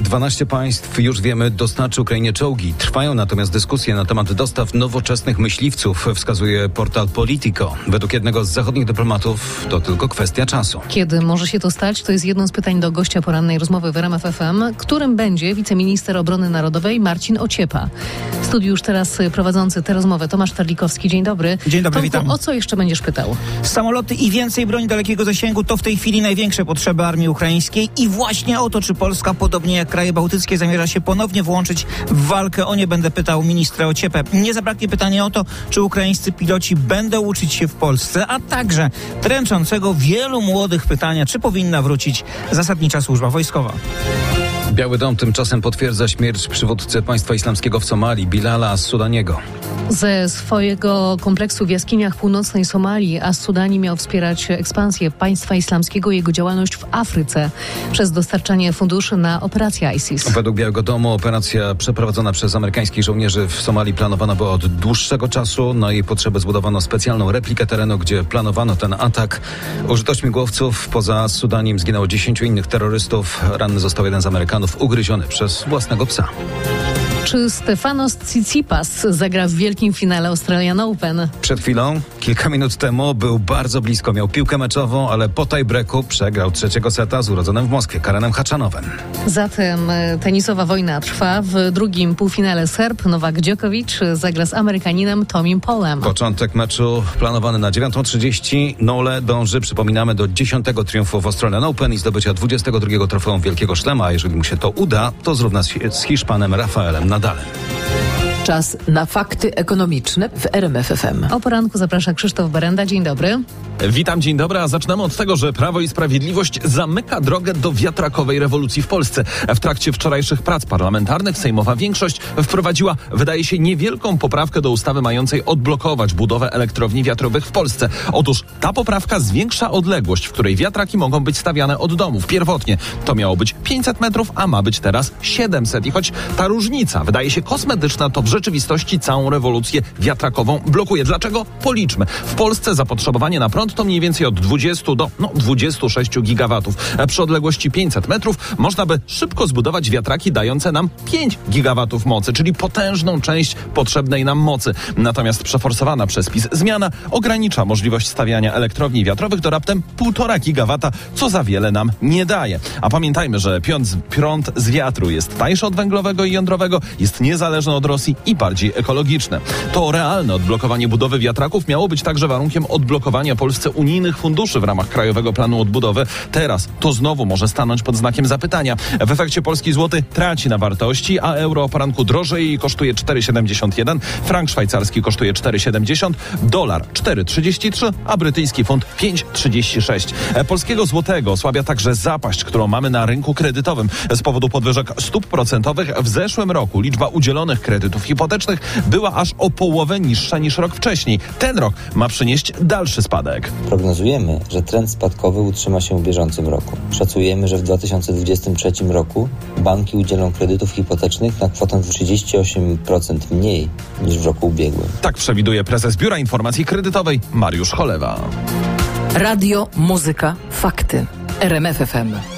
12 państw, już wiemy, dostarczy Ukrainie czołgi. Trwają natomiast dyskusje na temat dostaw nowoczesnych myśliwców, wskazuje portal Politico. Według jednego z zachodnich dyplomatów to tylko kwestia czasu. Kiedy może się to stać? To jest jedno z pytań do gościa porannej rozmowy w RMF FM, którym będzie wiceminister obrony narodowej Marcin Ociepa. W studiu już teraz prowadzący tę rozmowę Tomasz Terlikowski. Dzień dobry. Dzień dobry, Tomku, witam. o co jeszcze będziesz pytał? Samoloty i więcej broni dalekiego zasięgu to w tej chwili największe potrzeby armii ukraińskiej i właśnie o to, czy Polska, podobnie jak kraje bałtyckie, zamierza się ponownie włączyć w walkę. O nie będę pytał ministra Ociepę. Nie zabraknie pytania o to, czy ukraińscy piloci będą uczyć się w Polsce, a także dręczącego wielu młodych pytania, czy powinna wrócić zasadnicza służba wojskowa. Biały Dom tymczasem potwierdza śmierć przywódcy państwa islamskiego w Somalii, Bilala as-Sudaniego. Ze swojego kompleksu w jaskiniach północnej Somalii as-Sudani miał wspierać ekspansję państwa islamskiego i jego działalność w Afryce przez dostarczanie funduszy na operację ISIS. Według Białego Domu operacja przeprowadzona przez amerykańskich żołnierzy w Somalii planowana była od dłuższego czasu. Na jej potrzeby zbudowano specjalną replikę terenu, gdzie planowano ten atak. Użyto śmigłowców. Poza Sudaniem zginęło 10 innych terrorystów. Ranny został jeden z Amerykanów ugryziony przez własnego psa. Czy Stefanos Tsitsipas zagra w wielkim finale Australian Open? Przed chwilą, kilka minut temu, był bardzo blisko. Miał piłkę meczową, ale po tie-breaku przegrał trzeciego seta z urodzonym w Moskwie Karenem Khachanowem. Zatem tenisowa wojna trwa. W drugim półfinale Serb Nowak Djokovic zagra z Amerykaninem Tomim Polem. Początek meczu planowany na 9:30. Nole dąży, przypominamy, do 10. triumfu w Australian Open i zdobycia 22. trofeum Wielkiego Szlema. A jeżeli mu się to uda, to zrówna się z Hiszpanem Rafaelem Nadalem. Czas na fakty ekonomiczne w RMF FM. O poranku zaprasza Krzysztof Berenda. Dzień dobry. Witam, dzień dobry, a zaczynamy od tego, że Prawo i Sprawiedliwość zamyka drogę do wiatrakowej rewolucji w Polsce. W trakcie wczorajszych prac parlamentarnych sejmowa większość wprowadziła, wydaje się, niewielką poprawkę do ustawy mającej odblokować budowę elektrowni wiatrowych w Polsce. Otóż ta poprawka zwiększa odległość, w której wiatraki mogą być stawiane od domów. Pierwotnie to miało być 500 metrów, a ma być teraz 700. I choć ta różnica wydaje się kosmetyczna, to w rzeczywistości całą rewolucję wiatrakową blokuje. Dlaczego? Policzmy. W Polsce zapotrzebowanie na prąd to mniej więcej od 20 do 26 gigawatów. Przy odległości 500 metrów można by szybko zbudować wiatraki dające nam 5 gigawatów mocy, czyli potężną część potrzebnej nam mocy. Natomiast przeforsowana przez PiS zmiana ogranicza możliwość stawiania elektrowni wiatrowych do raptem 1,5 gigawata, co za wiele nam nie daje. A pamiętajmy, że prąd z wiatru jest tańszy od węglowego i jądrowego, jest niezależny od Rosji i bardziej ekologiczne. To realne odblokowanie budowy wiatraków miało być także warunkiem odblokowania Polsce unijnych funduszy w ramach Krajowego Planu Odbudowy. Teraz to znowu może stanąć pod znakiem zapytania. W efekcie polski złoty traci na wartości, a euro o poranku drożeje i kosztuje 4,71, frank szwajcarski kosztuje 4,70, dolar 4,33, a brytyjski funt 5,36. Polskiego złotego osłabia także zapaść, którą mamy na rynku kredytowym. Z powodu podwyżek stóp procentowych w zeszłym roku liczba udzielonych kredytów hipotecznych była aż o połowę niższa niż rok wcześniej. Ten rok ma przynieść dalszy spadek. Prognozujemy, że trend spadkowy utrzyma się w bieżącym roku. Szacujemy, że w 2023 roku banki udzielą kredytów hipotecznych na kwotę 38% mniej niż w roku ubiegłym. Tak przewiduje prezes Biura Informacji Kredytowej Mariusz Cholewa. Radio, muzyka, fakty. RMF FM.